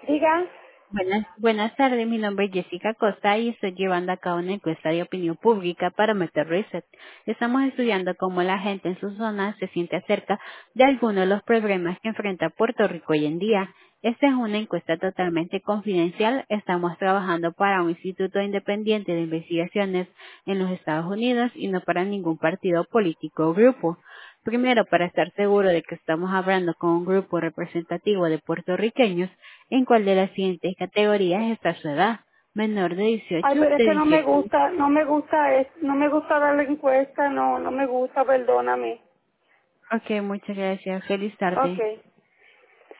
Diga. Buenas tardes, mi nombre es Jessica Costa y estoy llevando a cabo una encuesta de opinión pública para Meter Reset. Estamos estudiando cómo la gente en su zona se siente acerca de algunos de los problemas que enfrenta Puerto Rico hoy en día. Esta es una encuesta totalmente confidencial. Estamos trabajando para un instituto independiente de investigaciones en los Estados Unidos y no para ningún partido político o grupo. Primero, para estar seguro de que estamos hablando con un grupo representativo de puertorriqueños, ¿en cuál de las siguientes categorías está su edad? Menor de Ay, 18, pero es de que no me 18. gusta, no me gusta dar la encuesta, no me gusta, perdóname. Ok, muchas gracias. Feliz tarde. Okay.